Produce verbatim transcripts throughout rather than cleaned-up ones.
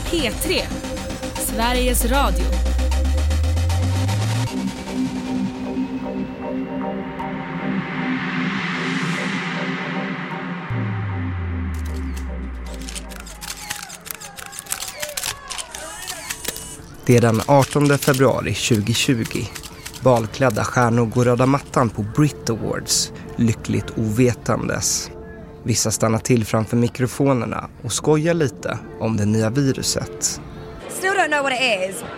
P tre, Sveriges Radio. Det är den artonde februari tjugohundratjugo. Balklädda stjärnor går röda mattan på Brit Awards, lyckligt ovetandes. Vissa stannar till framför mikrofonerna och skojar lite om det nya viruset. Still don't know what it is.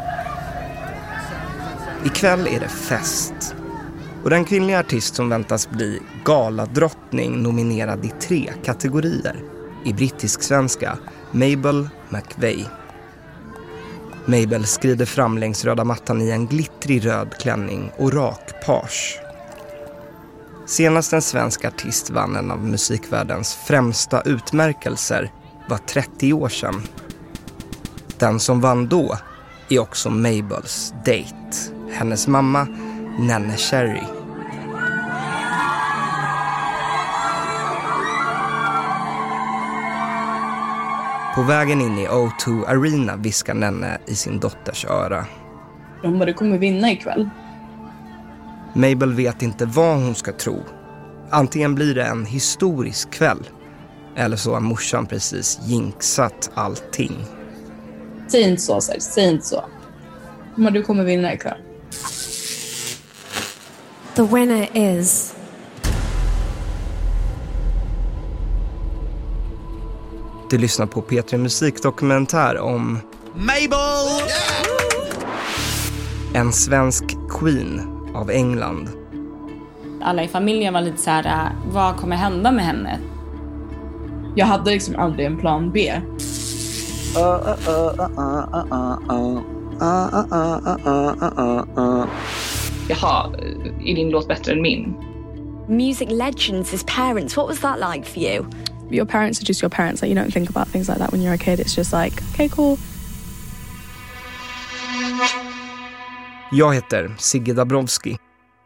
Ikväll är det fest. Och den kvinnliga artist som väntas bli galadrottning nominerad i tre kategorier i brittisk svenska, Mabel McVeigh. Mabel skrider fram längs röda mattan i en glittrig röd klänning och rak page. Senast en svensk artist vann en av musikvärldens främsta utmärkelser var trettio år sedan. Den som vann då är också Mabels date, hennes mamma Nenne Cherry. På vägen in i O två Arena viskar Nenne i sin dotters öra. De bara, kommer vinna ikväll. Mabel vet inte vad hon ska tro. Antingen blir det en historisk kväll, eller så har morsan precis jinxat allting. Säg inte så, säg, säg inte så. Men du kommer vinna ikväll. The winner is... Du lyssnar på P tre musikdokumentär om Mabel! En svensk queen av England. Alla i familjen var lite så här, vad kommer hända med henne? Jag hade liksom aldrig en plan B. Jaha, är din låt bättre än min? Music legends as parents, what was that like for you? Your parents are just your parents. Like, you don't think about things like that when you're a kid. It's just like, okay, cool. Jag heter Sigge Dabrowski.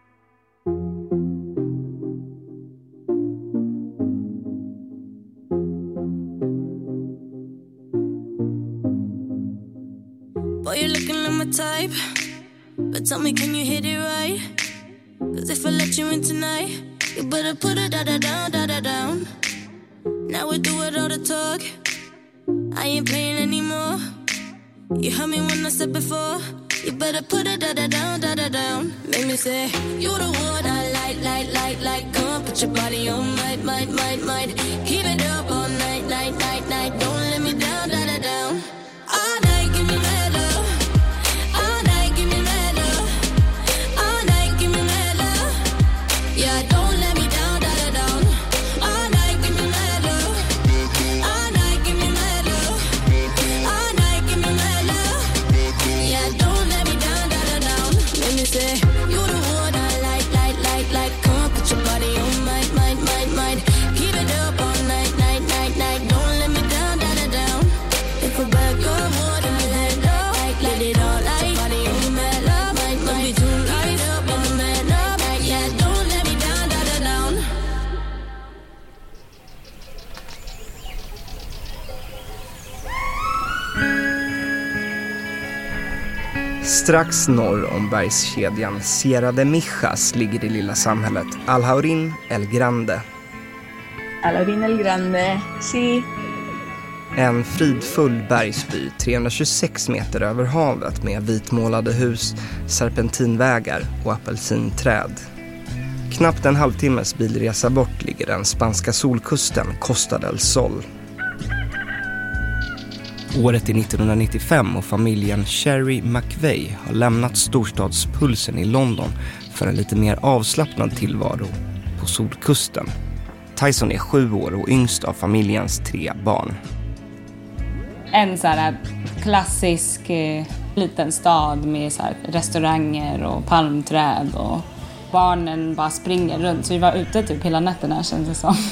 Boy, you're looking like my type. But tell me, can you hit it right? Cause if I let you in tonight, you better put it da-da-down, da-da-down. Now we do it all the talk. I ain't playing anymore. You heard me when I said before. You better put it da-da-down, da-da-down. Make me say, you're the one I like, like, like, like. Come on, put your body on, might, might, might, might. Keep it up all night, night, night, night. Don't let me down, da-da-down. All night, give me mad love. All night, give me mad love. All night, give me mad love. Yeah, don't let me down, da-da-down. All night, give me mad love. All night, give me mad love. All night, give me mad love. Yeah, don't let me down, da-da-down. Let me say, you're the one I like, like, like, like. Come on, put your body on, might, might, might, might. Keep it up all night, night, night, night. Don't let me down, da-da-down. If I back up, what in my head up, like, let it all like. Body on the mad love, might, might be too light up on the mad love, like, yeah, don't let me down, da-da-down. Strax norr om bergskedjan Sierra de Mijas ligger det lilla samhället Alhaurín el Grande. Alhaurín el Grande, si. En fridfull bergsby trehundratjugosex meter över havet med vitmålade hus, serpentinvägar och apelsinträd. Knappt en halvtimmes bilresa bort ligger den spanska solkusten Costa del Sol. Året är nittonhundranittiofem och familjen Cherry McVeigh har lämnat storstadspulsen i London för en lite mer avslappnad tillvaro på solkusten. Tyson är sju år och yngst av familjens tre barn. En så här klassisk eh, liten stad med så här restauranger och palmträd och barnen bara springer runt. Så vi var ute typ hela nätterna, känns det som.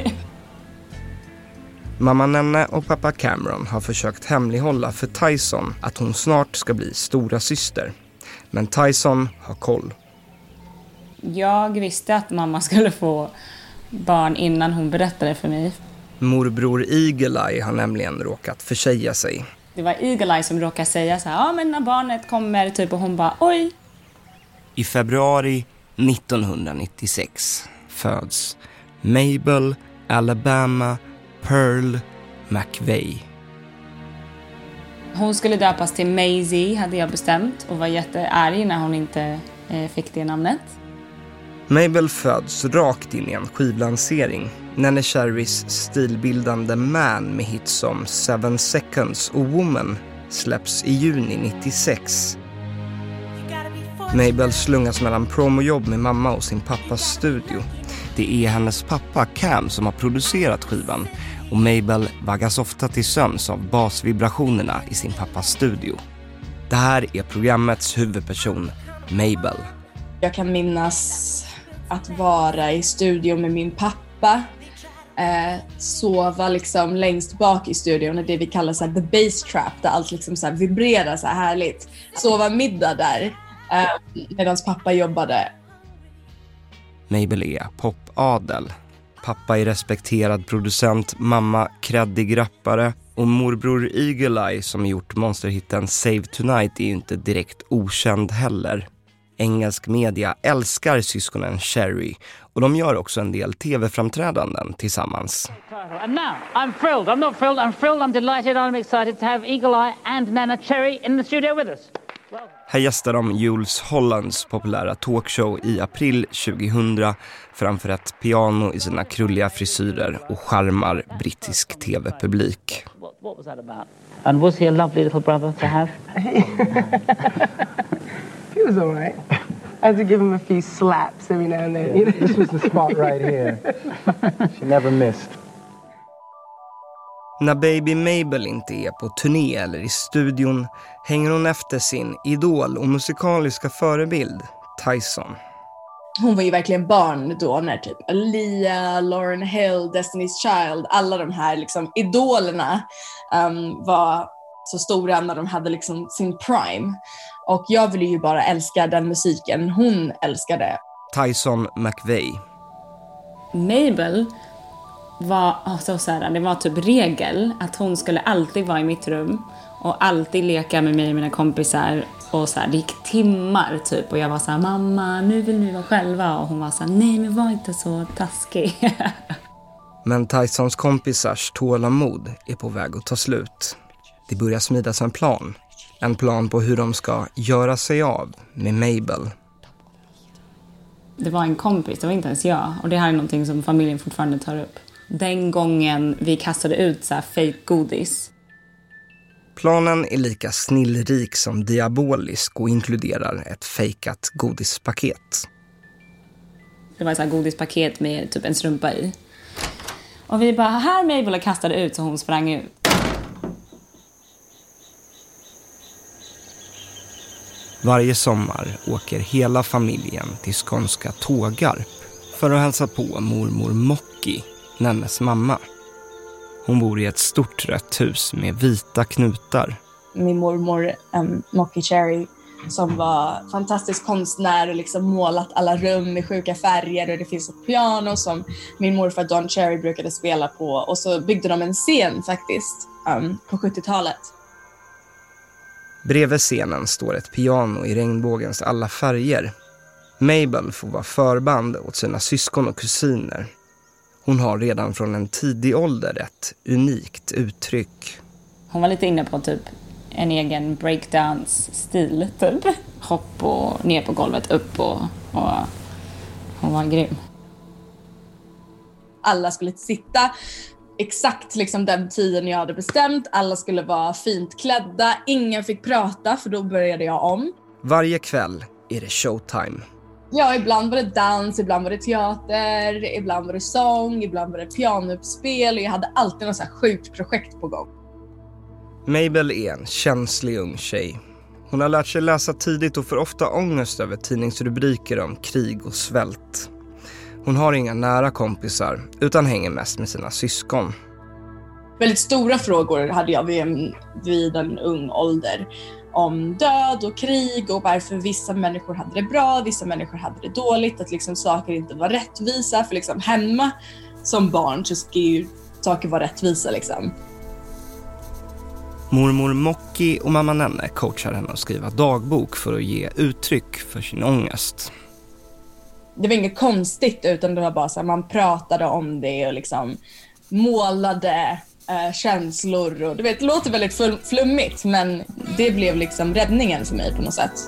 Mamma Nenne och pappa Cameron har försökt hemlighålla för Tyson att hon snart ska bli stora syster. Men Tyson har koll. Jag visste att mamma skulle få barn innan hon berättade för mig. Morbror Eagle-Eye har nämligen råkat försäga sig. Det var Eagle-Eye som råkade säga så här, ja men när barnet kommer typ, och hon bara, oj. I februari nittonhundranittiosex föds Mabel Alabama Pearl McVeigh. Hon skulle döpas till Maisie, hade jag bestämt, och var jättearg när hon inte eh, fick det namnet. Mabel föds rakt in i en skivlansering. Nanny Cherrys stilbildande Man med hits som Seven Seconds och Woman släpps i juni nittiosex. Mabel slungas mellan promojobb med mamma och sin pappas studio. Det är hennes pappa Cam som har producerat skivan, och Mabel vaggas ofta till sömns av basvibrationerna i sin pappas studio. Det här är programmets huvudperson, Mabel. Jag kan minnas att vara i studion med min pappa. Eh, sova liksom längst bak i studion, det vi kallar så här, the bass trap, där allt liksom så här vibrerar så här härligt. Sova middag där eh, medan pappa jobbade. Mabel är popadel. Pappa är respekterad producent, mamma kreddig rappare, och morbror Eagle-Eye som gjort monsterhitten Save Tonight är ju inte direkt okänd heller. Engelsk media älskar syskonen Cherry, och de gör också en del tv-framträdanden tillsammans. And now, I'm thrilled. I'm not thrilled. I'm thrilled. I'm delighted. I'm excited to have Eagle-Eye and Nana Cherry in the studio with us. Här gästar de Jules Hollands populära talkshow i april tjugohundra framför ett piano i sina krulliga frisyrer och charmar brittisk tv-publik. What, what was that about? And was he a lovely little brother to have? He was all right. I had to give him a few slaps every now and then. Yeah, this was the spot right here. She never missed. När baby Mabel inte är på turné eller i studion hänger hon efter sin idol och musikaliska förebild, Tyson. Hon var ju verkligen barn då när typ Aaliyah, Lauryn Hill, Destiny's Child, alla de här liksom idolerna um, var så stora när de hade liksom sin prime. Och jag ville ju bara älska den musiken hon älskade. Tyson McVeigh. Mabel var alltså så här, det var typ regel att hon skulle alltid vara i mitt rum och alltid leka med mig och mina kompisar, och så här, det gick timmar typ, och jag var så här, mamma, nu vill ni vara själva, och hon var så här, nej men var inte så taskig. Men Tysons kompisars tålamod är på väg att ta slut. Det börjar smidas en plan. En plan på hur de ska göra sig av med Mabel. Det var en kompis, det var inte ens jag, och det här är någonting som familjen fortfarande tar upp. Den gången vi kastade ut så här fake godis. Planen är lika snillrik som diabolisk och inkluderar ett fejkat godispaket. Det var ett så här godispaket med typ en strumpa i. Och vi bara, här Mabel, kastade ut, så hon sprang ut. Varje sommar åker hela familjen till skånska Tågarp för att hälsa på mormor Mocky, Nannes mamma. Hon bor i ett stort rött hus med vita knutar. Min mormor um, Mocky Cherry, som var fantastisk konstnär och liksom målat alla rum med sjuka färger, och det finns ett piano som min morfar Don Cherry brukade spela på, och så byggde de en scen faktiskt um, på sjuttiotalet. Bredvid scenen står ett piano i regnbågens alla färger. Mabel får vara förband åt sina syskon och kusiner. Hon har redan från en tidig ålder ett unikt uttryck. Hon var lite inne på typ en egen breakdance-stil typ. Hopp och ner på golvet, upp och, och hon var grym. Alla skulle sitta exakt liksom den tiden jag hade bestämt. Alla skulle vara fint klädda. Ingen fick prata, för då började jag om. Varje kväll är det showtime. Ja, ibland var det dans, ibland var det teater, ibland var det sång, ibland var det pianouppspel. Jag hade alltid något så här sjukt projekt på gång. Mabel är en känslig ung tjej. Hon har lärt sig läsa tidigt och får ofta ångest över tidningsrubriker om krig och svält. Hon har inga nära kompisar utan hänger mest med sina syskon. Väldigt stora frågor hade jag vid en, vid en ung ålder. Om död och krig och varför vissa människor hade det bra, vissa människor hade det dåligt. Att liksom saker inte var rättvisa. För liksom hemma som barn så ska ju saker vara rättvisa liksom. Mormor Mocki och mamma Nenne coachar henne att skriva dagbok för att ge uttryck för sin ångest. Det var inget konstigt, utan det var bara så här, man pratade om det och liksom målade eh, känslor. Och, du vet, det låter väldigt fl- flummigt, men det blev liksom räddningen för mig på något sätt.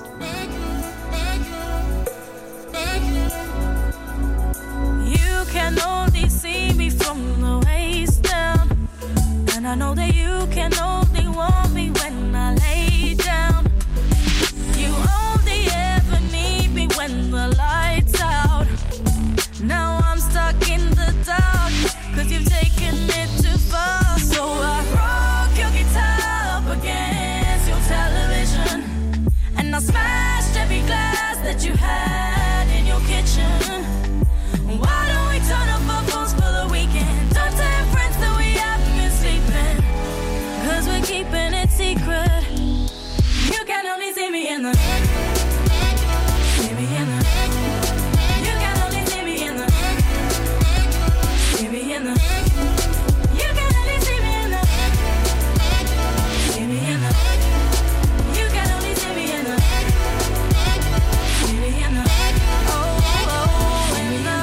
You can only see me from the waist down, and I know that you can only want me when I lay down. You only ever need me when the lights out. Now I'm stuck in the dark, cause you've taken it too far. So I broke your guitar up against your television, and I smashed every glass that you had in your kitchen. Why don't we turn up our phones for the weekend? Don't tell friends that we haven't been sleeping, cause we're keeping it secret. You can only see me in the See me in the You can only see me in the See me in the You can only see me in the See me in the You can only see me in the See me in the Oh, oh, in the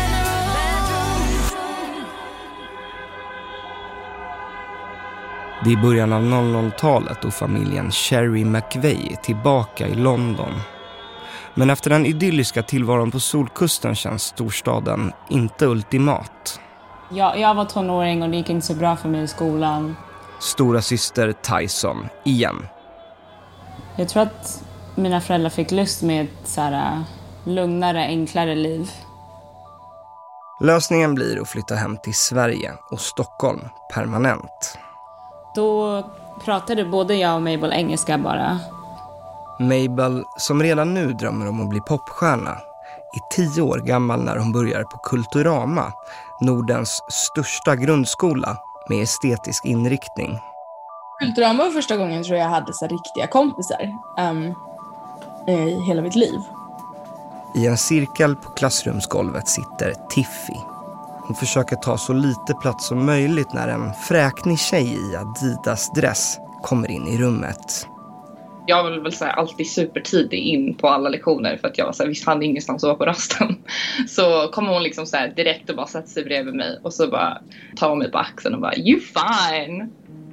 Det är början av noll noll-talet och familjen Cherry McVeigh är tillbaka i London. Men efter den idylliska tillvaron på solkusten känns storstaden inte ultimat. Jag, jag var tonåring och det gick inte så bra för mig i skolan. Stora syster Tyson, igen. Jag tror att mina föräldrar fick lust med ett så här, lugnare, enklare liv. Lösningen blir att flytta hem till Sverige och Stockholm permanent. Då pratade både jag och Mabel engelska bara. Mabel, som redan nu drömmer om att bli popstjärna, är tio år gammal när hon börjar på Kulturama, Nordens största grundskola med estetisk inriktning. Kulturama var första gången tror jag hade så riktiga kompisar um, i hela mitt liv. I en cirkel på klassrumsgolvet sitter Tiffy. Hon försöker ta så lite plats som möjligt när en fräknig tjej i Adidas dress kommer in i rummet. Jag var väl så här, alltid supertidig in på alla lektioner för att jag var så här, visst hade ingenstans att vara på rasten. Så kommer hon liksom så här direkt och bara sätter sig bredvid mig och så bara tar hon mig på axeln och bara you fine.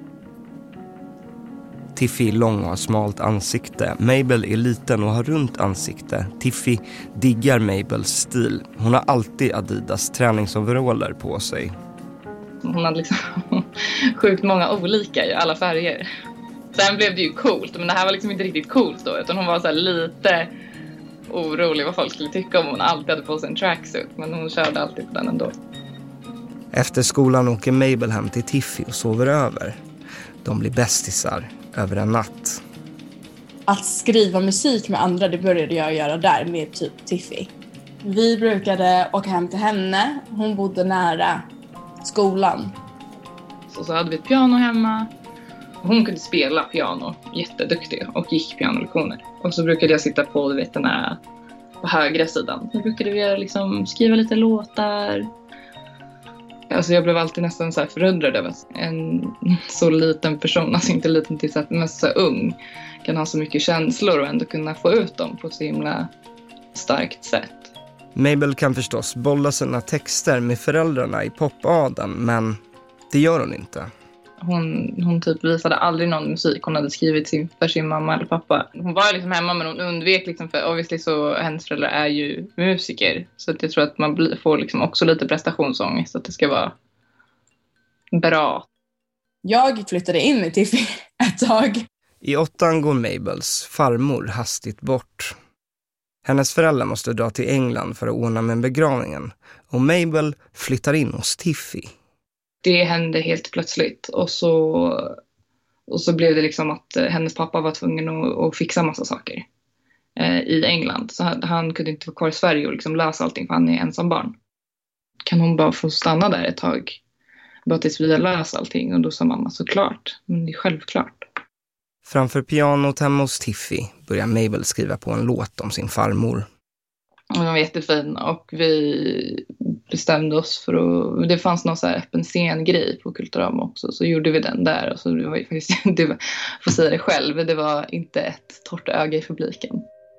Tiffy är lång och har smalt ansikte. Mabel är liten och har runt ansikte. Tiffy diggar Mabels stil. Hon har alltid Adidas träningsoveraller på sig. Hon hade liksom sjukt många olika i alla färger. Sen blev det ju coolt, men det här var liksom inte riktigt coolt då. Utan hon var så här lite orolig vad folk skulle tycka om hon alltid hade på sig en tracksuit. Men hon körde alltid på den ändå. Efter skolan åker Mabel hem till Tiffy och sover över. De blir bästisar över en natt. Att skriva musik med andra, det började jag göra där med typ Tiffy. Vi brukade åka hem till henne. Hon bodde nära skolan. Så, så hade vi ett piano hemma. Hon kunde spela piano, jätteduktig, och gick pianolektioner. Och så brukade jag sitta på, du vet, den här på högra sidan. Så brukade vi liksom skriva lite låtar. Alltså jag blev alltid nästan så här förundrad över att en så liten person, alltså inte liten till så att men så ung, kan ha så mycket känslor och ändå kunna få ut dem på så himla starkt sätt. Mabel kan förstås bolla sina texter med föräldrarna i popaden, men det gör hon inte. Hon, hon typ visade aldrig någon musik hon hade skrivit sin, för sin mamma eller pappa. Hon var liksom hemma, men hon undvek liksom, för obviously så hennes föräldrar är ju musiker. Så att jag tror att man blir, får liksom också lite prestationsångest, så att det ska vara bra. Jag flyttade in i Tiffy ett tag. I åttan går Mabels farmor hastigt bort. Hennes föräldrar måste dra till England för att ordna med begravningen. Och Mabel flyttar in hos Tiffy. Det hände helt plötsligt. Och så, och så blev det liksom att hennes pappa var tvungen att, att fixa massa saker eh, i England. Så han, han kunde inte vara kvar i Sverige och liksom lösa allting, för han är ensam barn. Kan hon bara få stanna där ett tag? Bara tills vi har löst allting. Och då sa mamma, såklart. Men det är självklart. Framför pianot hemma hos Tiffy börjar Mabel skriva på en låt om sin farmor. Och den var jättefin, och vi bestämde oss för att, det fanns någon så här öppen scen-grej på Kulturama också, så gjorde vi den där. Och så det var ju faktiskt, det var, för att säga det själv, det var inte ett torrt öga i publiken.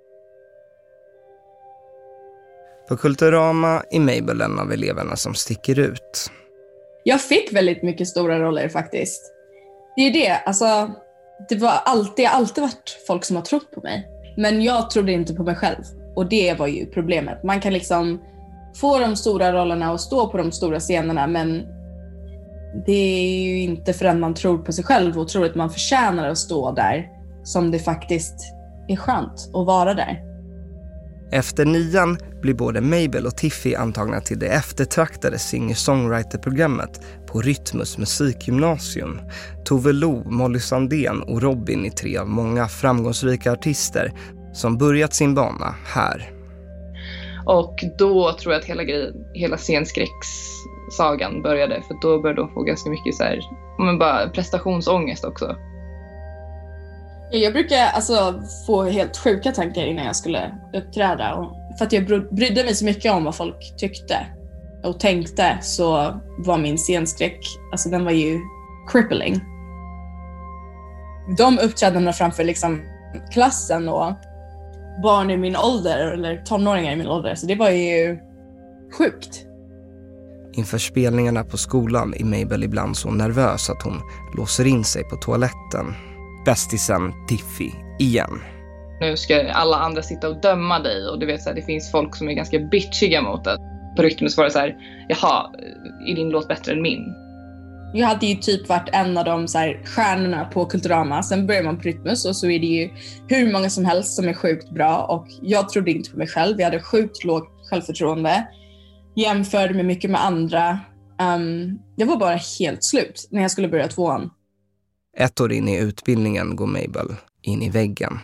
På Kulturama är Mabel en av eleverna som sticker ut. Jag fick väldigt mycket stora roller faktiskt. Det är ju det, alltså det var alltid, alltid varit folk som har trott på mig. Men jag trodde inte på mig själv. Och det var ju problemet. Man kan liksom få de stora rollerna och stå på de stora scenerna, men det är ju inte förrän man tror på sig själv och tror att man förtjänar att stå där som det faktiskt är skönt att vara där. Efter nian blir både Mabel och Tiffy antagna till det eftertraktade singer-songwriter-programmet på Rytmus musikgymnasium. Tove Lo, Molly Sandén och Robin är tre av många framgångsrika artister som börjat sin bana här. Och då tror jag att hela, grejen, hela scenskräckssagan började, för då började de få ganska mycket så här, men bara prestationsångest också. Jag brukar alltså få helt sjuka tankar innan jag skulle uppträda. Och för att jag brydde mig så mycket om vad folk tyckte och tänkte, så var min scenskräck, alltså den var ju crippling. De uppträdandena framför liksom klassen och barn i min ålder, eller tonåringar i min ålder, så det var ju sjukt. Inför spelningarna på skolan är Mabel ibland så nervös att hon låser in sig på toaletten. Bästisen Tiffy igen. Nu ska alla andra sitta och döma dig, och du vet så här, det finns folk som är ganska bitchiga mot det. På Rytmus var det så här, jaha, är din låt bättre än min? Jag hade ju typ varit en av de så här stjärnorna på Kulturama. Sen börjar man på Rytmus och så är det ju hur många som helst som är sjukt bra. Och jag trodde inte på mig själv. Jag hade sjukt lågt självförtroende. Jämförde mig mycket med andra. Um, jag var bara helt slut när jag skulle börja tvåan. Ett år in i utbildningen går Mabel in i väggen.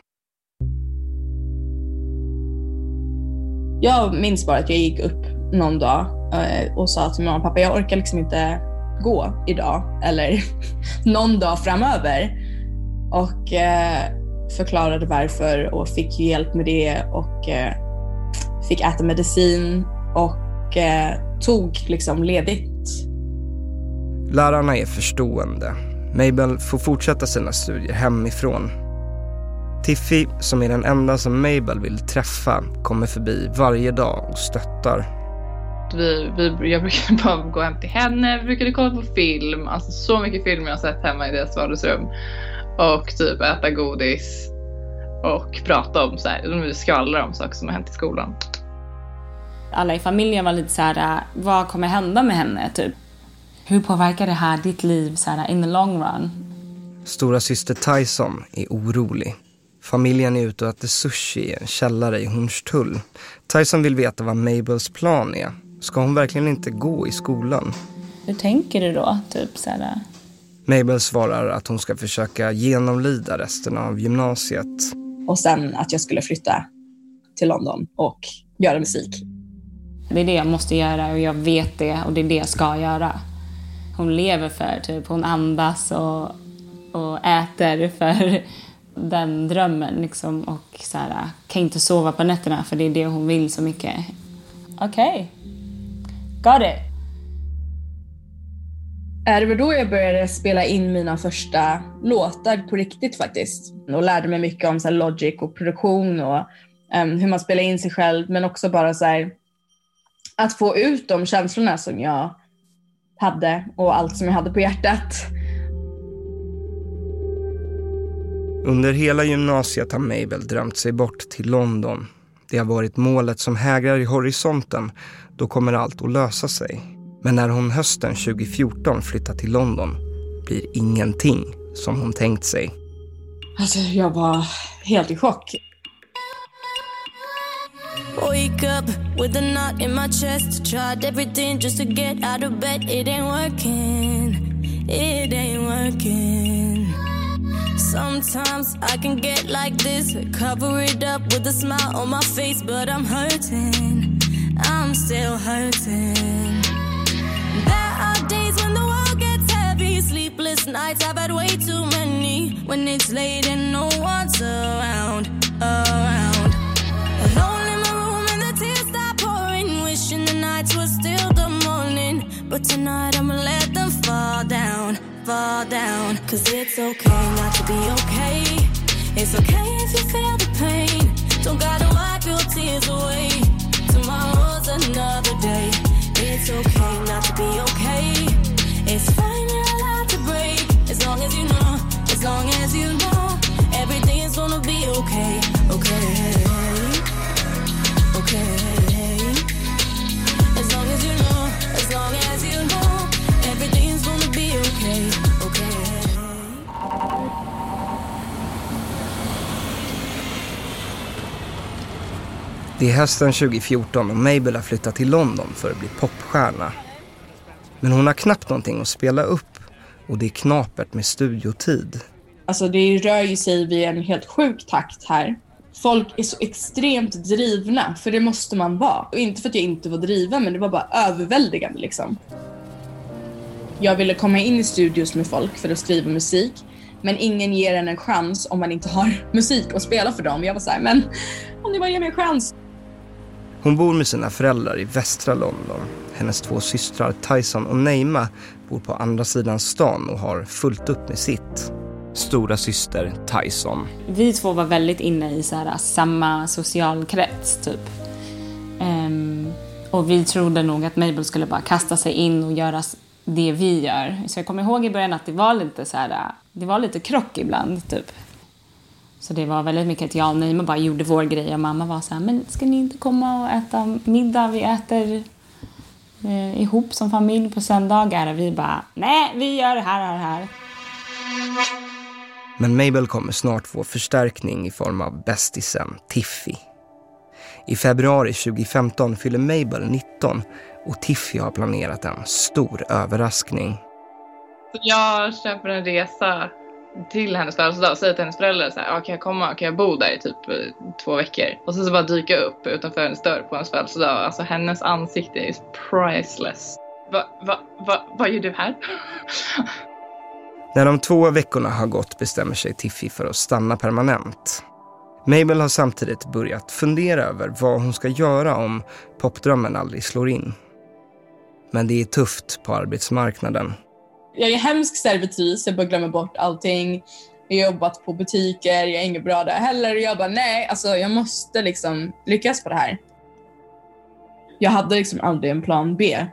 Jag minns bara att jag gick upp någon dag och sa till mamma och pappa, jag orkar liksom inte gå idag eller någon dag framöver. Och eh, förklarade varför och fick hjälp med det och eh, fick äta medicin och eh, tog liksom ledigt. Lärarna är förstående. Mabel får fortsätta sina studier hemifrån. Tiffy, som är den enda som Mabel vill träffa, kommer förbi varje dag och stöttar. Vi, vi, jag brukade bara gå hem till henne, vi brukade kolla på film. Alltså så mycket film jag har sett hemma i deras vardagsrum. Och typ äta godis. Och prata om så här, de skvallrar om saker som har hänt i skolan. Alla i familjen var lite så här, vad kommer hända med henne typ? Hur påverkar det här ditt liv så här, in the long run? Stora syster Tyson är orolig. Familjen är ute och äter sushi i en källare i Hornstull. Tyson vill veta vad Mabels plan är. Ska hon verkligen inte gå i skolan? Hur tänker du då? Typ så här? Mabel svarar att hon ska försöka genomlida resten av gymnasiet. Och sen att jag skulle flytta till London och göra musik. Det är det jag måste göra och jag vet det och det är det jag ska göra. Hon lever för, typ, hon andas och, och äter för den drömmen liksom, och så här, kan inte sova på nätterna för det är det hon vill så mycket. Okej, okay. Got it. Det var då jag började spela in mina första låtar på riktigt faktiskt. Och lärde mig mycket om så här, logic och produktion och um, hur man spelar in sig själv. Men också bara så här, att få ut de känslorna som jag hade och allt som jag hade på hjärtat. Under hela gymnasiet har Mabel drömt sig bort till London. Det har varit målet som hägrar i horisonten. Då kommer allt att lösa sig. Men när hon hösten tjugo fjorton flyttar till London blir ingenting som hon tänkt sig. Alltså jag var helt i chock. Wake up with a knot in my chest. Tried everything just to get out of bed. It ain't working. It ain't working. Sometimes I can get like this. Cover it up with a smile on my face. But I'm hurting. I'm still hurting. There are days when the world gets heavy. Sleepless nights, I've had way too many. When it's late and no one's around, around. Alone in my room and the tears start pouring. Wishing the night nights were still the morning, but tonight I'ma let them fall down, fall down. Cause it's okay not to be okay. It's okay if you feel the pain. Don't gotta wipe your tears away. Tomorrow's another day. It's okay not to be okay. It's fine, you're allowed to break. As long as you know, as long as you know, everything's gonna be okay, okay, okay. As long as you know, as long as you know, everything's gonna be okay, okay. Det är hösten tjugo fjorton och Mabel har flyttat till London för att bli popstjärna. Men hon har knappt någonting att spela upp och det är knapert med studiotid. Alltså det rör ju sig vid en helt sjuk takt här. Folk är så extremt drivna, för det måste man vara. Och inte för att jag inte var driven, men det var bara överväldigande liksom. Jag ville komma in i studios med folk för att skriva musik. Men ingen ger en en chans om man inte har musik att spela för dem. Jag var så här, men om ni bara ger mig en chans. Hon bor med sina föräldrar i västra London. Hennes två systrar Tyson och Neima bor på andra sidan stan och har fullt upp med sitt. Stora syster Tyson. Vi två var väldigt inne i så här, samma socialkrets typ. Um, och vi trodde nog att Mabel skulle bara kasta sig in och göra det vi gör. Så jag kommer ihåg i början att det var lite så här, det var lite krock ibland typ. Så det var väldigt mycket att jag och Neima bara gjorde vår grej och mamma var så här, men ska ni inte komma och äta middag? Vi äter eh, ihop som familj på söndagar. Och vi bara, nej, vi gör det här, här, här. Men Mabel kommer snart få förstärkning i form av bästisen Tiffy. I februari tjugo femton fyller Mabel nitton och Tiffy har planerat en stor överraskning. Jag köper en resa till hennes födelsedag och säger till hennes föräldrar så här, ah, kan jag komma, kan jag bo där i typ två veckor? Och så, så bara dyka upp utanför hennes dörr på hennes födelsedag. Alltså hennes ansikte är priceless. Va, va, va, vad gör du här? När de två veckorna har gått bestämmer sig Tiffy för att stanna permanent. Mabel har samtidigt börjat fundera över vad hon ska göra om popdrömmen aldrig slår in. Men det är tufft på arbetsmarknaden. Jag är hemsk servitris, jag bara glömmer bort allting. Jag har jobbat på butiker, jag är inget bra där heller. Och jag bara, nej, alltså jag måste liksom lyckas på det här. Jag hade liksom aldrig en plan B.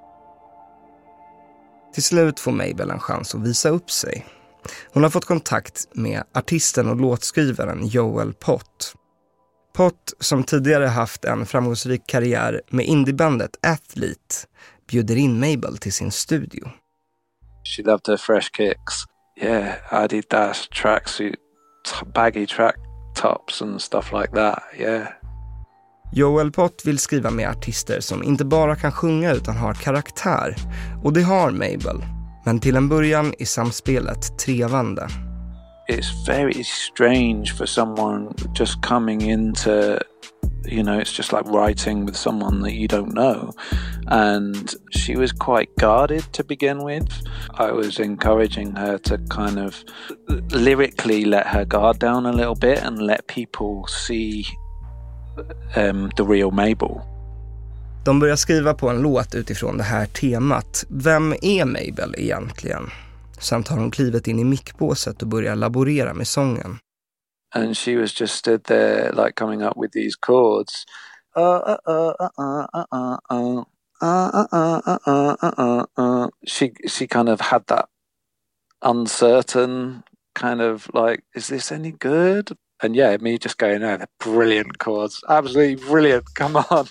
Till slut får Mabel en chans att visa upp sig. Hon har fått kontakt med artisten och låtskrivaren Joel Pott. Pott, som tidigare haft en framgångsrik karriär med indiebandet Athlete, bjuder in Mabel till sin studio. She loved her fresh kicks. Yeah, Adidas tracksuit, baggy track tops and stuff like that, yeah. Joel Pott vill skriva med artister som inte bara kan sjunga utan har karaktär. Och det har Mabel. Men till en början är samspelet trevande. It's very strange for someone just coming into, you know, it's just like writing with someone that you don't know. And she was quite guarded to begin with. I was encouraging her to kind of lyrically let her guard down a little bit and let people see um, the real Mabel. De börjar skriva på en låt utifrån det här temat. Vem är Mabel egentligen? Samt har hon klivit in i mickbåset och börjar laborera med sången. And she was just stood there like coming up with these chords. Uh, uh, uh, uh, uh, uh, uh. Uh, uh, uh, uh, uh, uh, uh. She she kind of had that uncertain kind of like, is this any good? And yeah, me just going, oh, they're brilliant chords. Absolutely brilliant. Come on.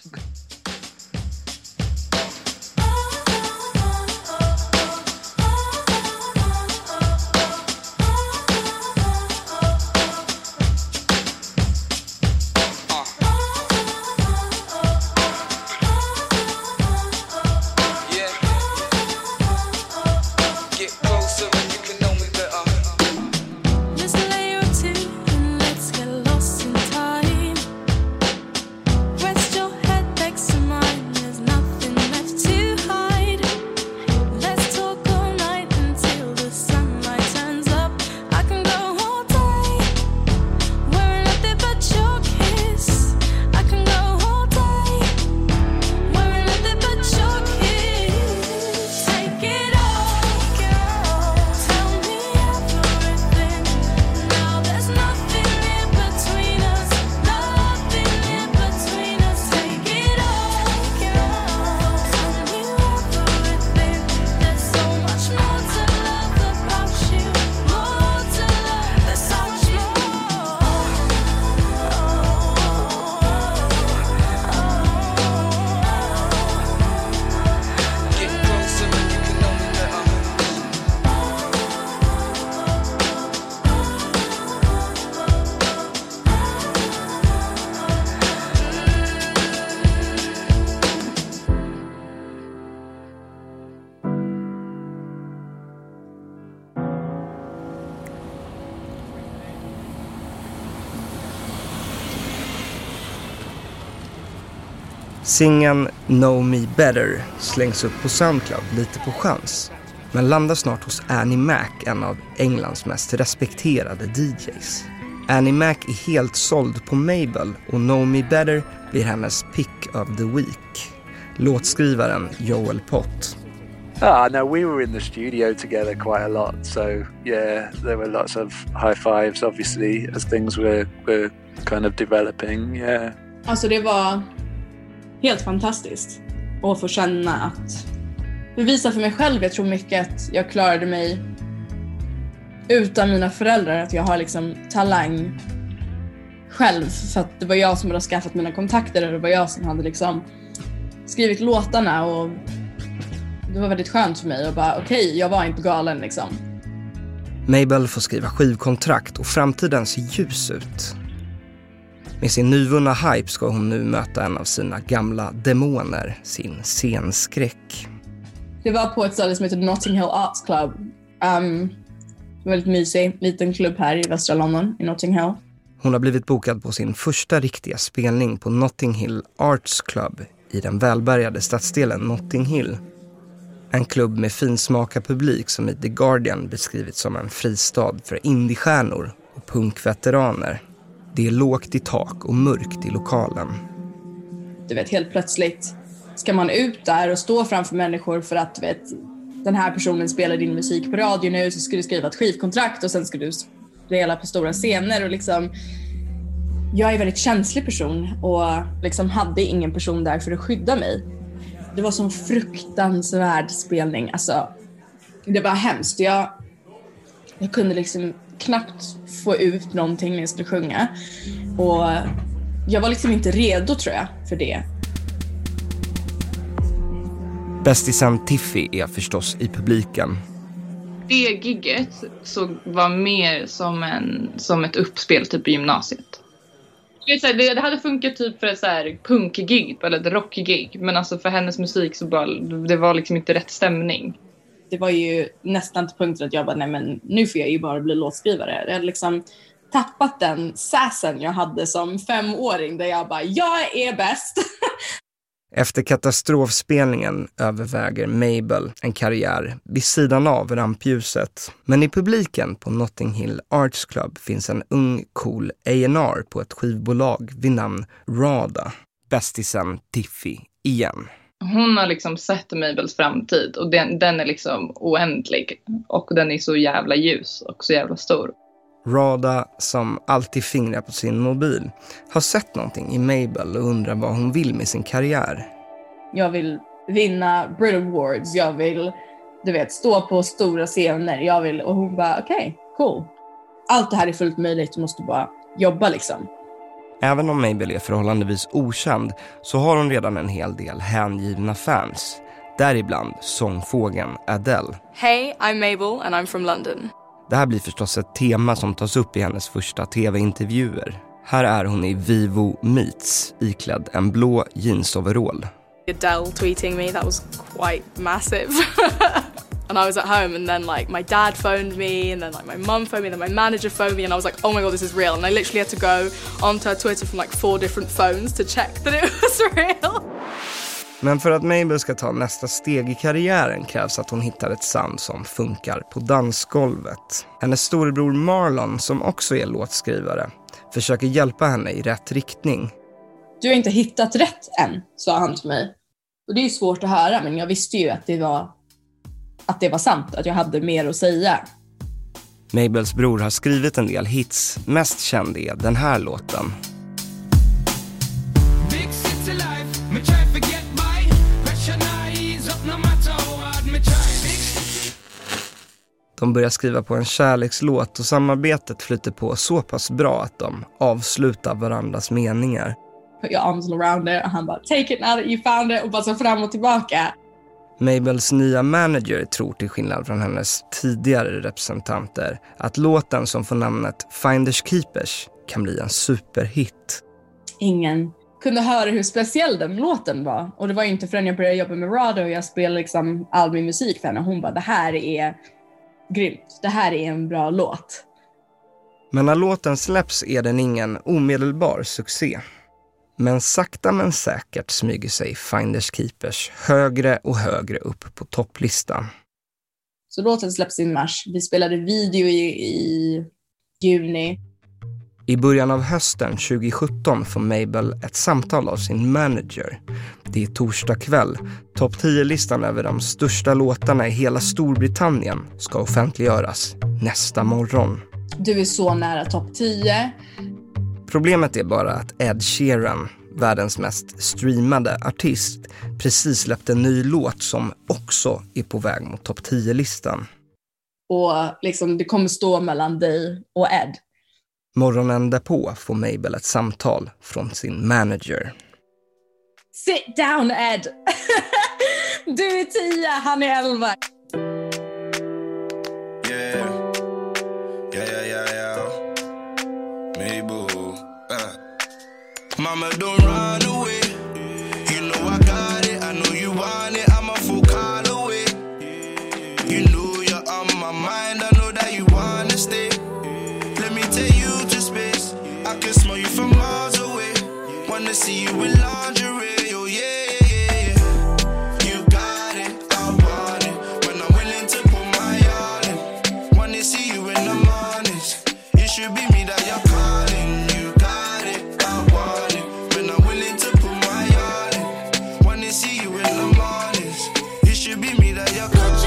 Singeln Know Me Better slängs upp på Soundcloud lite på chans, men landar snart hos Annie Mac, en av Englands mest respekterade D Js. Annie Mac är helt såld på Mabel och Know Me Better blir hennes pick of the week. Låtskrivaren Joel Pott. Ah, no, we were in the studio together quite a lot. So, yeah, there were lots of high fives, obviously, as things were, were kind of developing, yeah. Alltså det var helt fantastiskt att få känna att bevisa för mig själv. Jag tror mycket att jag klarade mig utan mina föräldrar, att jag har liksom talang själv, för att det var jag som hade skaffat mina kontakter och det var jag som hade liksom skrivit låtarna, och det var väldigt skönt för mig att bara okej, okay, jag var inte galen liksom. Mabel får skriva skivkontrakt och framtiden ser ljus ut. Med sin nyvunna hype ska hon nu möta en av sina gamla demoner, sin scenskräck. Det var på ett ställe som heter Notting Hill Arts Club. Um, väldigt mysig, liten klubb här i västra London, i Notting Hill. Hon har blivit bokad på sin första riktiga spelning på Notting Hill Arts Club i den välbärgade stadsdelen Notting Hill. En klubb med finsmaka publik som i The Guardian beskrivits som en fristad för indiestjärnor och punkveteraner. Det är lågt i tak och mörkt i lokalen. Du vet, helt plötsligt ska man ut där och stå framför människor för att, du vet, den här personen spelar din musik på radio nu, så ska du skriva ett skivkontrakt och sen ska du spela på stora scener och liksom... Jag är en väldigt känslig person och liksom hade ingen person där för att skydda mig. Det var som fruktansvärd spelning. Alltså, det var hemskt. Jag, jag kunde liksom knappt få ut någonting när jag skulle sjunga. Och jag var liksom inte redo, tror jag, för det. Bästisen Tiffy är förstås i publiken. Det gigget så var mer som, en, som ett uppspel typ i gymnasiet. Det, det hade funkat typ för ett så här punkgig eller ett rockgig, men alltså för hennes musik så bara, det var liksom inte rätt stämning. Det var ju nästan till punkten att jag bara, nej men nu får jag ju bara bli låtskrivare. Jag hade liksom tappat den sassen jag hade som femåring där jag bara, jag är bäst. Efter katastrofspelningen överväger Mabel en karriär vid sidan av rampljuset. Men i publiken på Notting Hill Arts Club finns en ung, cool A and R på ett skivbolag vid namn Rada. Bästisen Tiffy igen. Hon har liksom sett Mabels framtid och den, den är liksom oändlig. Och den är så jävla ljus och så jävla stor. Rada, som alltid fingrar på sin mobil, har sett någonting i Mabel och undrar vad hon vill med sin karriär. Jag vill vinna Brit Awards, jag vill, du vet, stå på stora scener, jag vill, och hon bara, okej, okay, cool. Allt det här är fullt möjligt, du måste bara jobba liksom. Även om Mabel är förhållandevis okänd så har hon redan en hel del hängivna fans. Däribland sångfågeln Adele. Hey, I'm Mabel and I'm from London. Det här blir förstås ett tema som tas upp i hennes första tv-intervjuer. Här är hon i Vivo Meets, iklädd en blå jeansoverall. Adele tweeting me, that was quite massive. And I was at home and then like my dad phoned me and then like my mum phoned me and then my manager phoned me and I was like, oh my god, this is real. And I literally had to go onto her Twitter from like four different phones to check that it was real. Men för att Mabel ska ta nästa steg i karriären krävs att hon hittar ett sound som funkar på dansgolvet. Hennes storebror Marlon, som också är låtskrivare, försöker hjälpa henne i rätt riktning. Du har inte hittat rätt än, sa han till mig. Och det är ju svårt att höra, men jag visste ju att det var, att det var sant, att jag hade mer att säga. Mabels bror har skrivit en del hits. Mest känd är den här låten. De börjar skriva på en kärlekslåt och samarbetet flyter på så pass bra att de avslutar varandras meningar. Put your arms around it och han bara, take it now that you found it, och bara så fram och tillbaka. Mabels nya manager tror, till skillnad från hennes tidigare representanter, att låten som får namnet Finders Keepers kan bli en superhit. Ingen kunde höra hur speciell den låten var. Och det var ju inte förrän jag började jobba med Rada och jag spelade liksom all min musik för henne. Hon bara, det här är grymt. Det här är en bra låt. Men när låten släpps är den ingen omedelbar succé. Men sakta men säkert smyger sig Finders Keepers högre och högre upp på topplistan. Så låten släpps i mars. Vi spelade video i, i juni. I början av hösten tjugo sjutton får Mabel ett samtal av sin manager. Det är torsdag kväll. Topp tio-listan över de största låtarna i hela Storbritannien ska offentliggöras nästa morgon. Du är så nära topp tio. Problemet är bara att Ed Sheeran, världens mest streamade artist, precis släppte en ny låt som också är på väg mot topp tio-listan. Och liksom det kommer stå mellan dig och Ed. Morgonen därpå får Mabel ett samtal från sin manager. Sit down, Ed! Du är tio, han är elva. Yeah, yeah, yeah, yeah, yeah. Mabel, uh. Mama, don't run away. You know I got it, I know you want it. I'm a full call away. You know you're on my mind, I know that you wanna stay. Let me take you to space. I can smell you from miles away. Wanna see you in lingerie, oh yeah, yeah, yeah. You got it, I want it. When I'm willing to put my all in. Wanna see you in the mornings. It should be me that you're calling. You got it, I want it. When I'm willing to put my all in. Wanna see you in the mornings. It should be me that you're calling.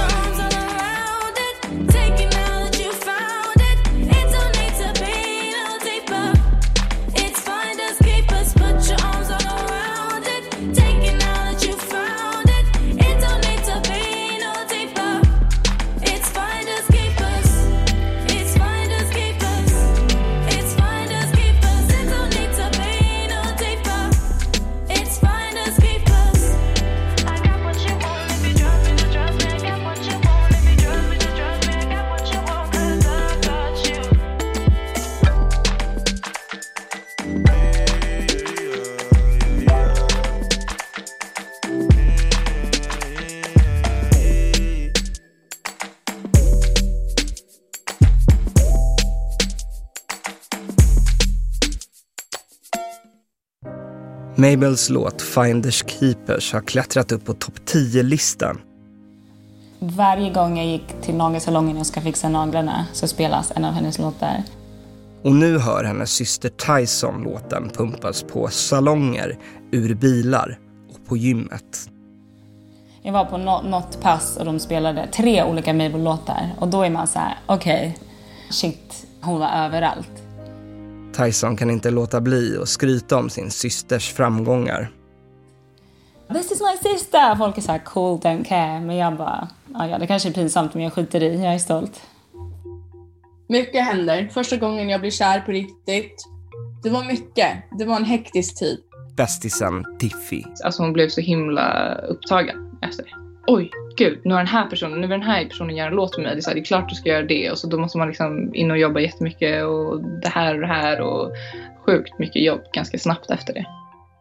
Mabels låt Finders Keepers har klättrat upp på topp tio-listan. Varje gång jag gick till nagelsalongen och ska fixa naglarna så spelas en av hennes låtar. Och nu hör hennes syster Tyson-låten pumpas på salonger, ur bilar och på gymmet. Jag var på no- något pass och de spelade tre olika Mabel-låtar. Och då är man så här: okej, okay, shit, hon var överallt. Tyson kan inte låta bli och skryta om sin systers framgångar. This is my sister! Folk är så här cool, don't care. Men jag bara, ja, det kanske är pinsamt men jag skiter i, jag är stolt. Mycket händer. Första gången jag blev kär på riktigt. Det var mycket. Det var en hektisk tid. Bästisen Tiffy. Alltså hon blev så himla upptagen efter det. Oj, gud, nu har den här personen, nu vill den här personen göra en låt med mig. Det är, så här, det är klart du ska göra det. Och så då måste man liksom in och jobba jättemycket. Och det här och det här. Och sjukt mycket jobb ganska snabbt efter det.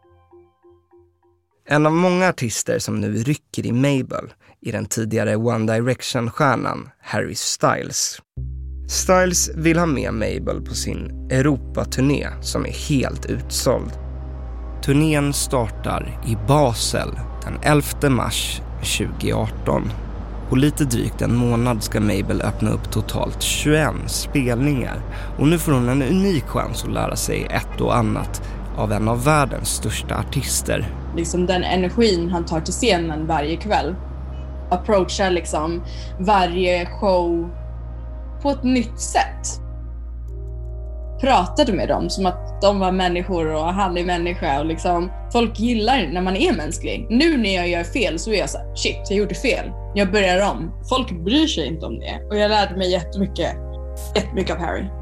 En av många artister som nu rycker i Mabel är den tidigare One Direction-stjärnan Harry Styles. Styles vill ha med Mabel på sin Europa-turné som är helt utsåld. Turnén startar i Basel den elfte mars tjugo arton. På lite drygt en månad ska Mabel öppna upp totalt tjugoett spelningar. Och nu får hon en unik chans att lära sig ett och annat av en av världens största artister. Liksom den energin han tar till scenen varje kväll. Approachar liksom varje show på ett nytt sätt. Pratade med dem som att de var människor och han är människa. Och liksom, folk gillar när man är mänsklig. Nu när jag gör fel så är jag så här: shit, jag gjorde fel. Jag börjar om. Folk bryr sig inte om det. Och jag lärde mig jättemycket, jättemycket av Harry.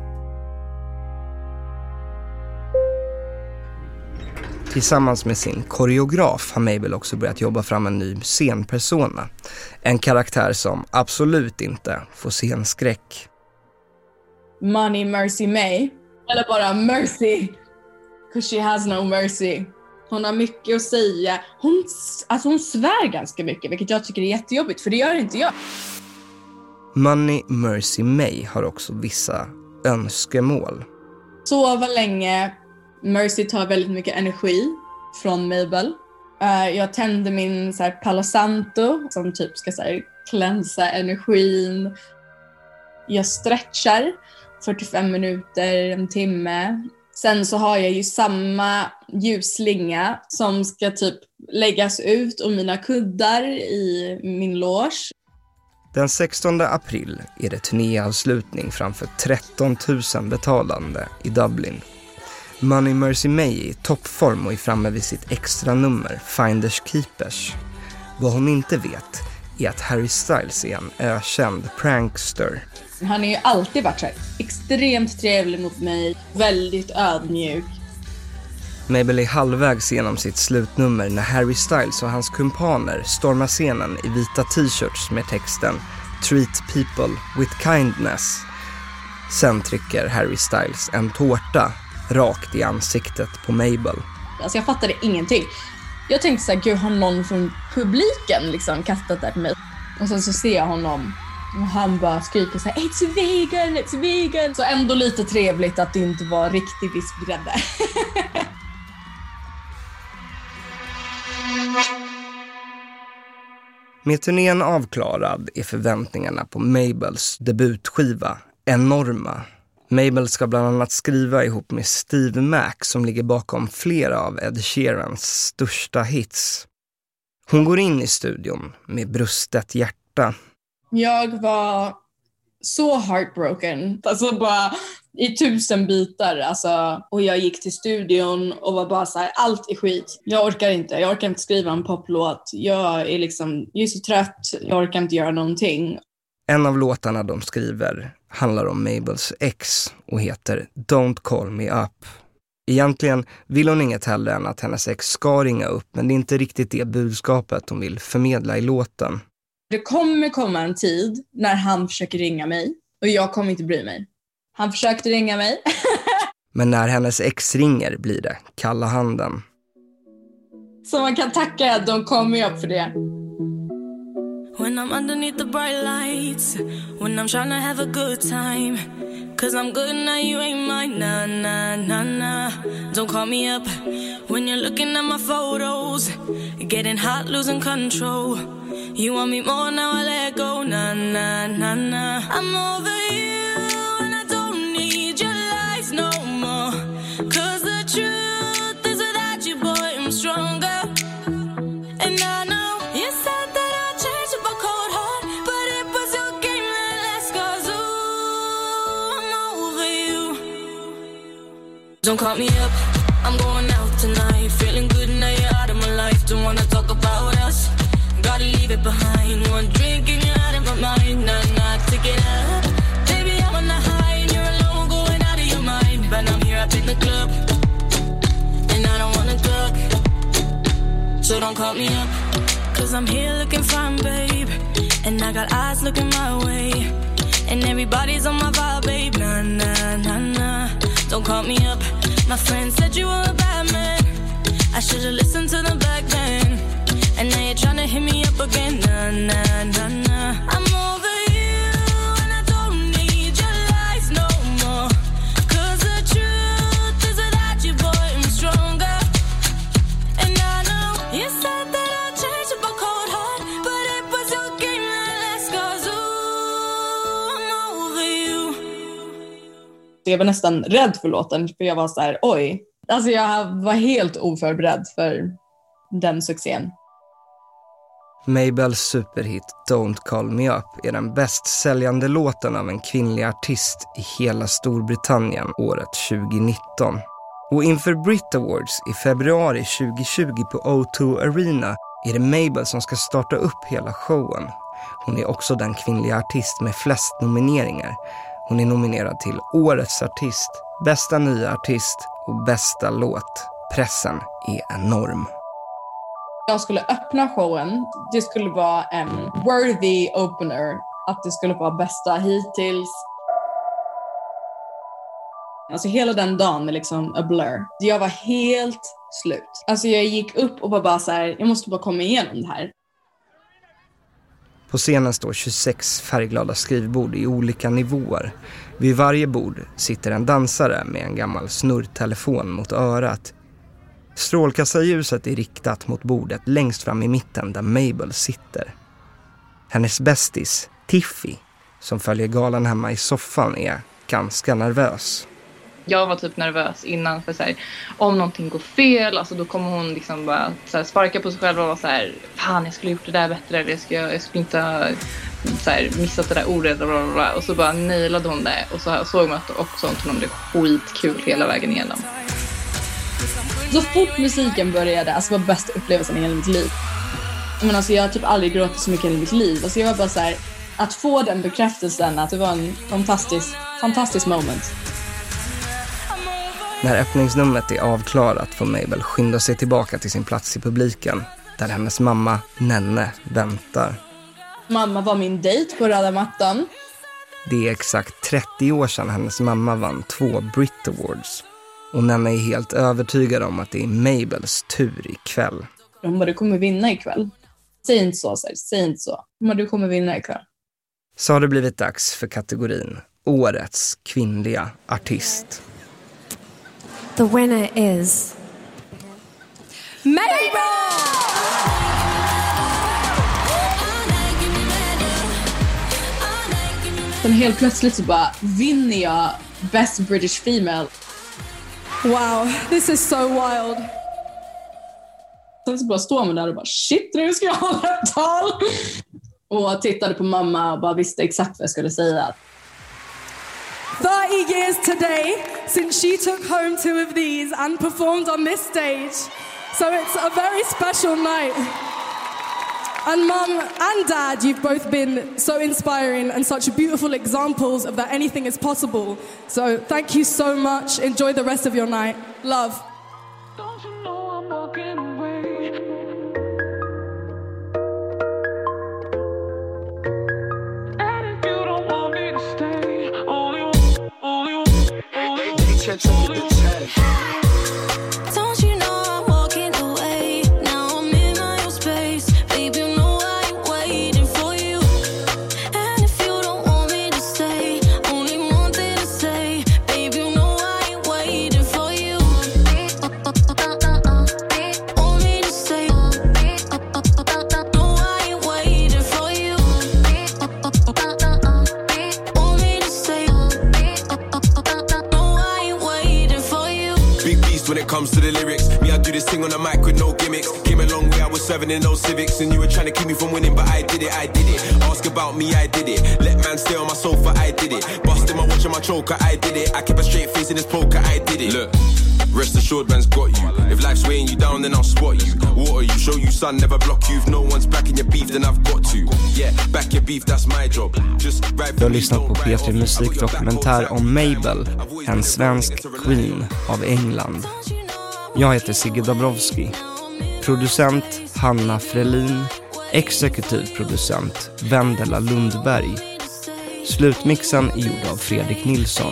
Tillsammans med sin koreograf har Mabel också börjat jobba fram en ny scenpersona. En karaktär som absolut inte får scenskräck. Money Mercy May. Eller bara Mercy. Because she has no mercy. Hon har mycket att säga. Hon, alltså hon svär ganska mycket, vilket jag tycker är jättejobbigt, för det gör inte jag. Money Mercy May har också vissa önskemål. Sova länge, Mercy tar väldigt mycket energi från Mabel. Uh, jag tände min så här, Palo Santo som typ ska så här, klänsa energin. Jag stretchar fyrtiofem minuter, en timme. Sen så har jag ju samma ljusslinga som ska typ läggas ut om mina kuddar i min loge. Den sextonde april är det turnéavslutning framför tretton tusen betalande i Dublin. Money Mercy May är i toppform och är framme vid sitt extra nummer Finders Keepers. Vad hon inte vet är att Harry Styles är en ökänd prankster. Han har ju alltid varit så här, extremt trevlig mot mig, väldigt ödmjuk. Mabel är halvvägs genom sitt slutnummer när Harry Styles och hans kumpaner stormar scenen i vita t-shirts med texten Treat people with kindness. Sen trycker Harry Styles en tårta rakt i ansiktet på Mabel. Alltså jag fattade ingenting. Jag tänkte så här, gud, har någon från publiken liksom kastat där på mig? Och sen så ser jag honom och han bara skriker så här, it's vegan, it's vegan. Så ändå lite trevligt att det inte var riktigt vispgrädde. Med turnén avklarad är förväntningarna på Mabels debutskiva enorma. Mabel ska bland annat skriva ihop med Steve Mac som ligger bakom flera av Ed Sheerans största hits. Hon går in i studion med brustet hjärta. Jag var så heartbroken. Alltså bara i tusen bitar. Alltså, och jag gick till studion och var bara så här, allt är skit. Jag orkar inte. Jag orkar inte skriva en poplåt. Jag är liksom, jag är så trött. Jag orkar inte göra någonting. En av låtarna de skriver handlar om Mabels ex och heter Don't Call Me Up. Egentligen vill hon inget hellre än att hennes ex ska ringa upp, men det är inte riktigt det budskapet hon vill förmedla i låten. Det kommer komma en tid när han försöker ringa mig och jag kommer inte bry mig. Han försökte ringa mig. Men när hennes ex ringer blir det kalla handen. Så man kan tacka att de kommer upp för det. When I'm underneath the bright lights, when I'm trying to have a good time, cause I'm good now, you ain't mine, nah, nah, nah, nah. Don't call me up when you're looking at my photos, getting hot, losing control. You want me more, now I let go, nah, nah, nah, nah. I'm over you and I don't need your lies no more, cause the truth is without you, boy, I'm stronger. And I know you said that I'd change up a cold heart, but it was your game that last, cause ooh, I'm over you. Don't call me up, I'm going out tonight, feeling good now you're out of my life. Don't wanna talk about us, gotta leave it behind. One drink and you're out of my mind, nah, nah, take it up. Baby, I'm on the high and you're alone, going out of your mind. But I'm here up in the club, and I don't wanna talk, so don't call me up, cause I'm here looking fine, babe, and I got eyes looking my way, and everybody's on my vibe, babe, nah, nah, nah, nah. Don't call me up, my friend said you were a bad man, I should've listened to them back then, and now you're tryna hit me up again, nah, nah, nah, nah. I'm over you and I don't need your lies no more, cause the truth is without you, boy, I'm stronger. And I know you said that I'd change up a cold heart, but it was your game that last, cause ooh, I'm over you. Jag var nästan rädd för låten, för jag var så här, oj. Alltså jag var helt oförberedd för den succén. Mabels superhit Don't Call Me Up är den bäst säljande låten av en kvinnlig artist i hela Storbritannien året tjugonitton. Och inför Brit Awards i februari tjugohundratjugo på O två Arena är det Mabel som ska starta upp hela showen. Hon är också den kvinnliga artist med flest nomineringar. Hon är nominerad till Årets artist, Bästa nya artist och Bästa låt. Pressen är enorm. Jag skulle öppna showen. Det skulle vara en worthy opener. Att det skulle vara bästa hittills. Alltså hela den dagen är liksom a blur. Jag var helt slut. Alltså jag gick upp och var bara så här, jag måste bara komma igenom det här. På scenen står tjugosex färgglada skrivbord i olika nivåer. Vid varje bord sitter en dansare med en gammal snurrtelefon mot örat. Strålkastarljuset är riktat mot bordet längst fram i mitten där Mabel sitter. Hennes bästis, Tiffy, som följer galan hemma i soffan, är ganska nervös. Jag var typ nervös innan för så här, om någonting går fel, alltså då kommer hon liksom bara så här, sparka på sig själv och vara så här, fan jag skulle gjort det där bättre, eller jag skulle, jag skulle inte ha så här, missat det där ordet, bla, bla, bla. Och så bara nailade hon det och så såg man att också hon blev skitkul hela vägen igenom. Så fort musiken började, alltså var bästa upplevelsen i hela mitt liv. Men alltså jag har typ aldrig gråtit så mycket i mitt liv. Alltså jag var bara så här, att få den bekräftelsen att det var en fantastisk, fantastisk moment. När öppningsnumret är avklarat får Mabel skynda sig tillbaka till sin plats i publiken, där hennes mamma Nenne väntar. Mamma var min dejt på röda mattan. Det är exakt trettio år sedan hennes mamma vann två Brit Awards. Och Nenne är helt övertygad om att det är Mabels tur ikväll. Hon bara, du kommer vinna ikväll. Säg inte så, säg inte så. Hon bara, du kommer vinna ikväll. Så har det blivit dags för kategorin Årets kvinnliga artist. The winner is Mabel! Sen helt plötsligt så bara vinner jag Best British Female. Wow, this is so wild. Sen så bara står man där och bara shit, nu ska jag hålla ett tal. Och tittade på mamma och bara visste exakt vad jag skulle säga. thirty years today since she took home two of these and performed on this stage. So it's a very special night. And Mum and Dad, you've both been so inspiring and such beautiful examples of that anything is possible. So thank you so much. Enjoy the rest of your night. Love. Don't you know I'm walking away? And if you don't want me to stay, all you, all you, all you, all you. Don't you know I'm walking away? Now I'm in my own space. Baby, you know I ain't waiting for you. And if you don't want me to stay, only one thing to say. Baby, you know I ain't waiting for you. Want me to stay? No, I ain't waiting for you. Want me to stay? No, I ain't waiting for you. Big beast when it comes to the lyrics. Me, I do this thing on the mic with no gimmicks. Came a long way, I was serving in those civics. And you were trying to keep me from winning, but I did it, I did it. Ask about me, I did it. Let man stay on my sofa, I did it. Busting my watch and my choker, I did it. I kept a straight face in this poker, I did it. Look, rest assured man's got you. If life's weighing you down, then I'll spot you. Water you, show you sun, never block you. If no one's backing your beef, then I've got to. Yeah, back your beef, that's my job. Just ride Du har lyssnat på P tre musikdokumentär om Mabel, en svensk queen av England. Jag heter Sigge Dabrowski. Producent Hanna Frelin. Exekutiv producent Vendela Lundberg. Slutmixen är gjord av Fredrik Nilsson.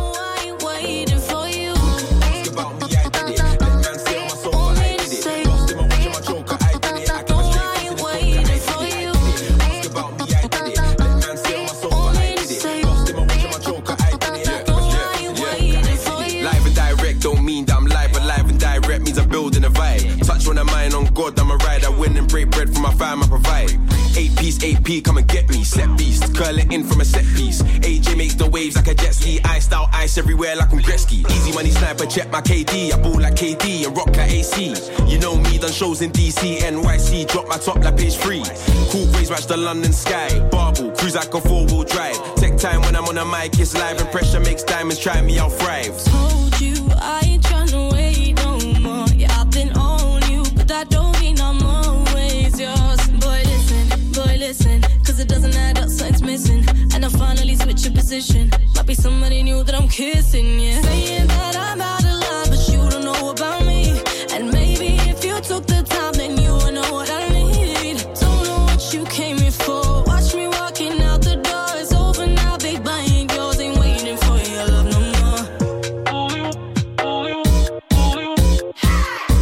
God, I'm a ride. I win and break bread from my fam, I provide. Eight piece, eight P, come and get me. Set beast, curl it in from a set piece. A J makes the waves like a jet ski. Iced out ice everywhere like I'm Gretzky. Easy money sniper, check my K D. I ball like K D and rock like A C. You know me, done shows in D C, N Y C. Drop my top like page three. Cool breeze, match the London sky. Barbell, cruise like a four-wheel drive. Take time when I'm on a mic, it's live. And pressure makes diamonds, try me, I'll thrive. Told you I ain't tryna wait no more. Yeah, I've been on you, but that don't mean I'm always yours. Boy, listen, boy, listen, cause it doesn't add up, something's missing. And I finally switch your position. Might be somebody new that I'm kissing, yeah. Saying that I'm out of line, but you don't know about me. And maybe if you took the time, then you would know what I need. Don't know what you came here for. Watch me walking out the door, it's over now, big bang, yours ain't waiting for your love no more.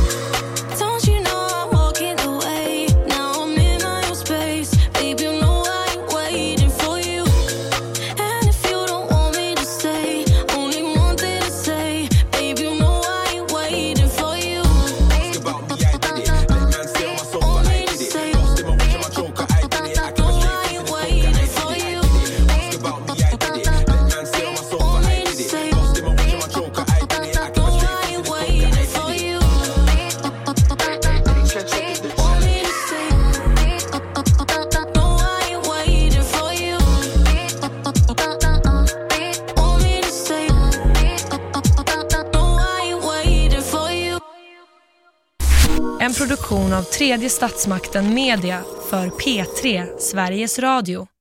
Don't you know I'm walking away? Now I'm in my own space. Baby, you know En produktion av Tredje Statsmakten Media för P tre, Sveriges Radio.